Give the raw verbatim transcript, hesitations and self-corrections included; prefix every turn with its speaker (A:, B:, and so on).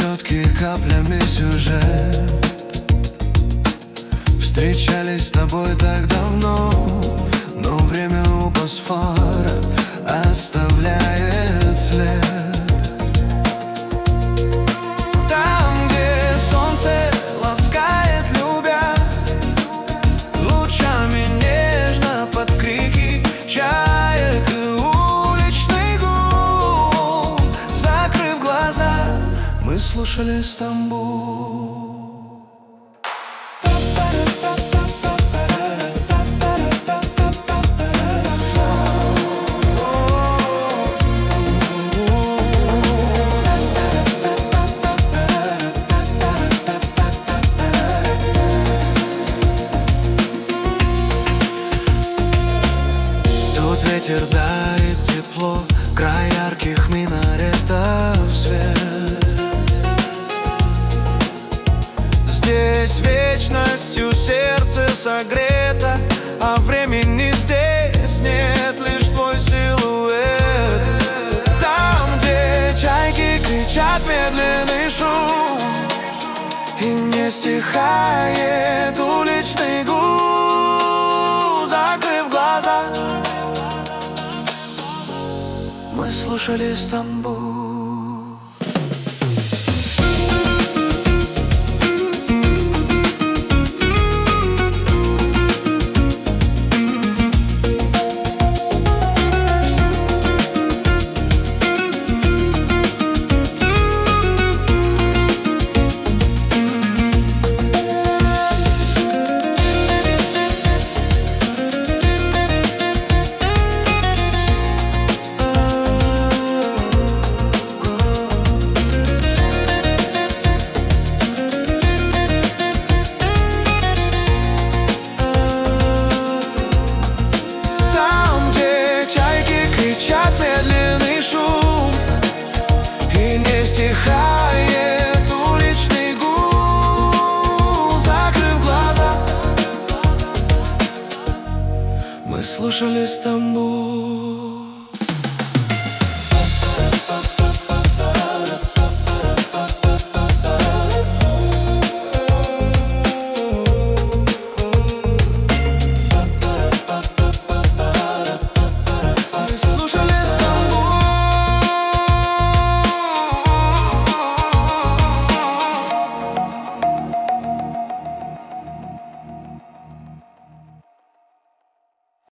A: четкий каплями сюжет. Встречались с тобой так давно, но время у Босфора оставляет след. Там, где солнце ласкает, любя, лучами нежно под крики чаек и уличный гул. Закрыв глаза, мы слушали Стамбул. Ветер дарит тепло, край ярких минаретов свет. Здесь вечностью сердце согрето, а времени здесь нет, лишь твой силуэт. Там, где чайки кричат, медленный шум, и не стихает уличный гул. Закрыв глаза, мы слушали Стамбул. Медленный шум, и не стихает уличный гул. Закрыв глаза, мы слушали Стамбул.